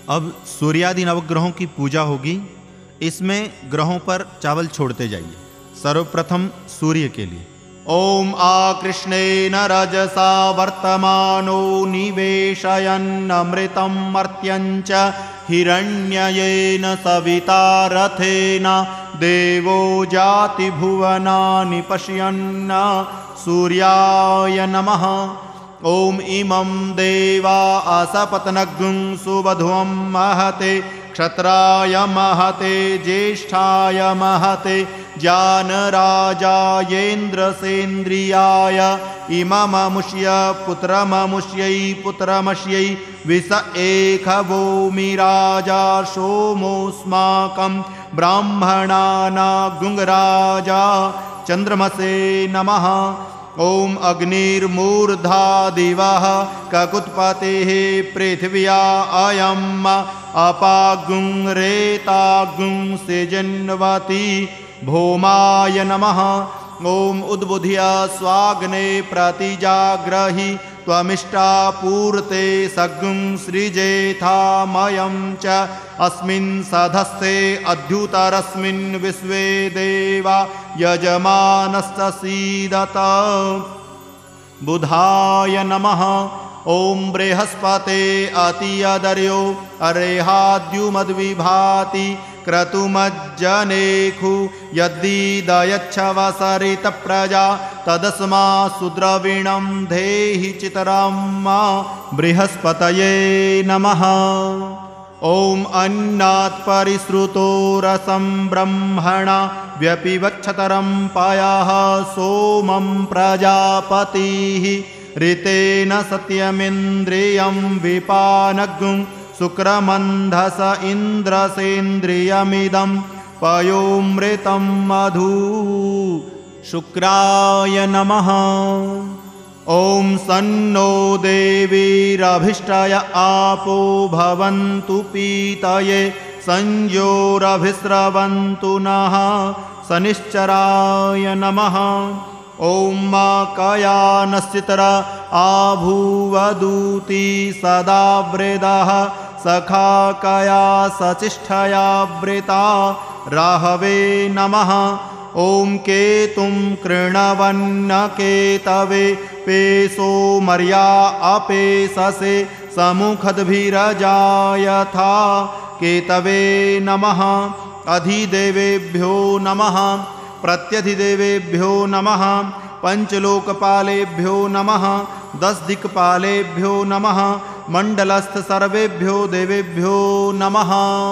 अब सूर्यादि नवग्रहों की पूजा होगी। इसमें ग्रहों पर चावल छोड़ते जाइए। सर्वप्रथम सूर्य के लिए ओम आकृष्णेन रजसा वर्तमानो निवेशयन्नमृतं मर्त्यञ्च हिरण्ययेन सविता रथेन देवो जाति भुवनानि पश्यन्न सूर्याय नमः। ओम इमं देवा असपत्नग्ं सुवधुवं महते क्षत्राय महते ज्येष्ठाय महते जानराजायेन्द्रसेन्द्रियाय इमममुष्य पुत्रममुष्यै पुत्रमष्यै विस एकभूमि राजा सोमोऽस्माकं ब्राह्मणानागुङ्राजा चन्द्रमसे नमः। ओम अग्निर्मूर्धा दिवः ककुत्पतेः पृथिव्या अयम् अपागुं रेतागुं सिजन्वती भौमाय नमः। ओम उद्बुध्य स्वाग्ने प्रतिजाग्रहि त्वमिष्टापूर्ते सगुं सृजेथामयं च अस्मिन् सधस्ते अद्युतरस्मिन् विश्वे देवा यजमानस्य सीदत बुधाय नमः। ओम बृहस्पते अतियदर्यो अरेहाद्युमद्विभाति क्रतुमज्जनेखु यद्दीदयच्छवसरित प्रजा तदस्मा सुद्रविणं धेहि चितराम्मा बृहस्पतये नमः। ओम अन्नात् परिश्रुतो रसं ब्रह्मणा व्यपिवक्षतरं पयः सोमं प्रजापतिः ऋतेन सत्यमिन्द्रियं विपानगुं शुक्रमन्धस इन्द्रसेन्द्रियमिदं पयोमृतं मधु शुक्राय नमः। ओम सन्नो देवीरभिष्टय आपो भवन्तु पीतये संयोरभिस्रवन्तु नः शनिश्चराय नमः। ओम माकयानश्चित्रा आभूवदूती सदा वृदः सखा कया सचिष्ठया वृता राहवे नमः। ओम केतुं कृणवन्न केतवे पेशो मर्या अपेशसे समुखद्भिरजायथा केतवे नमः। अधिदेवेभ्यो नमः प्रत्यधिदेवेभ्यो नमः पंचलोकपालेभ्यो नमः 10 दिक्पालेभ्यो नमः मंडलस्थ सर्वेभ्यो देवेभ्यो नमः।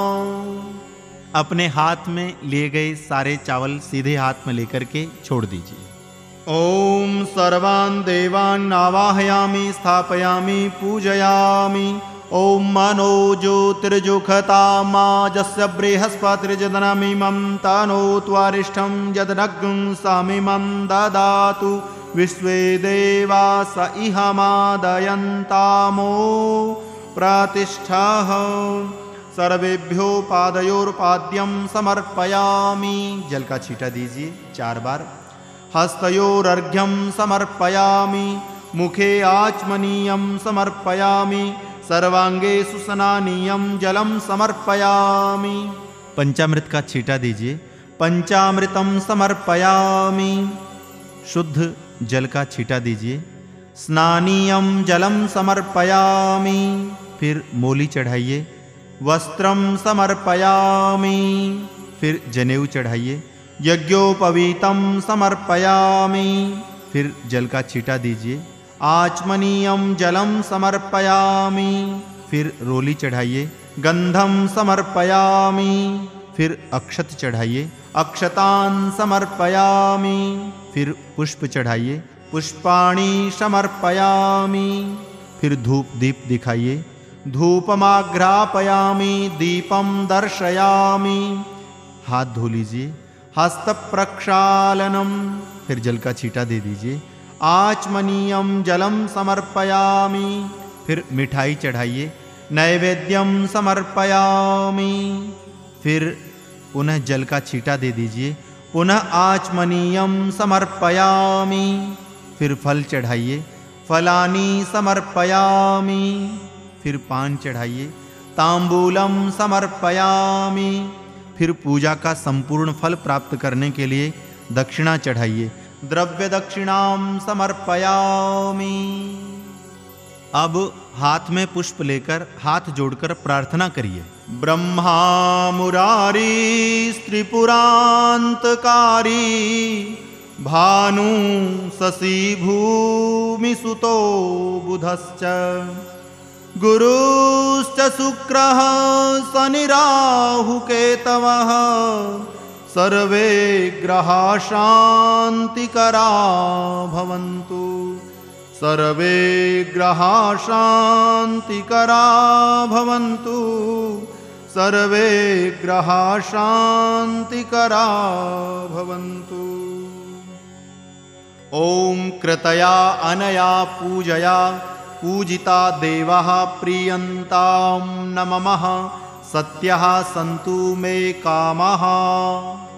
अपने हाथ में लिए गए सारे चावल सीधे हाथ में लेकर के छोड़ दीजिए। ओम सर्वान् देवान् आवाहयामि स्थापयामि पूजयामि। ओम मनो ज्योतिर्जुखतामाजस्य बृहस्पतिर्जदनमिमं तनो त्वारिष्ठं यदनग्ं सामिमं ददातु विश्वे देवा स इहमादयन्तामो प्रतिष्ठः। सर्वेभ्यो पादयोर्पाद्यं समर्पयामि। जल का छींटा दीजिए 4 बार। हस्तयोरर्घ्यं समर्पयामि। मुखे आचमनीयं समर्पयामि। सर्वांगे सुस्नानीयं जलम समर्पयामि। पंचामृत का छींटा दीजिए। पंचामृतम समर्पयामि। शुद्ध जल का छींटा दीजिए। स्नानीयं जलम समर्पयामि। फिर मोली चढ़ाइए। वस्त्रम समर्पयामि। फिर जनेऊ चढ़ाइए। यज्ञोपवीतम समर्पयामि। फिर जल का छींटा दीजिए। आचमनीयं जलम समर्पयामि। फिर रोली चढ़ाइए। गंधम समर्पयामि। फिर अक्षत चढ़ाइए। अक्षतान् समर्पयामि। फिर पुष्प चढ़ाइए। पुष्पाणि समर्पयामि। फिर धूप दीप दिखाइए। धूपमाघ्रापयामि। दीपम दर्शयामि। हाथ धो लीजिए। हस्त प्रक्षालनम। फिर जल का छींटा दे दीजिए। आचमनीयं जलम समर्पयामि। फिर मिठाई चढ़ाइए। नैवेद्यम समर्पयामि। फिर पुनः जल का छींटा दे दीजिए। पुनः आचमनीयं समर्पयामि। फिर फल चढ़ाइए। फलानि समर्पयामि। फिर पान चढ़ाइए। तांबूलम समर्पयामि। फिर पूजा का संपूर्ण फल प्राप्त करने के लिए दक्षिणा चढ़ाइए। द्रव्य दक्षिणाम समर्पयामि। अब हाथ में पुष्प लेकर हाथ जोड़कर प्रार्थना करिए। ब्रह्मा मुरारी त्रिपुरांतकारी भानु शशि भूमि सुतो बुधश्च गुरुश्च शुक्रः शनि राहु केतवः सर्वे ग्रहा शान्तिकरा भवन्तु। सर्वे ग्रहा शान्तिकरा भवन्तु। सर्वे ग्रहा शान्तिकरा भवन्तु। ओम कृतया अनया पूजया पूजिता देवाः प्रीयन्तां न मम सत्यः सन्तु मे कामः।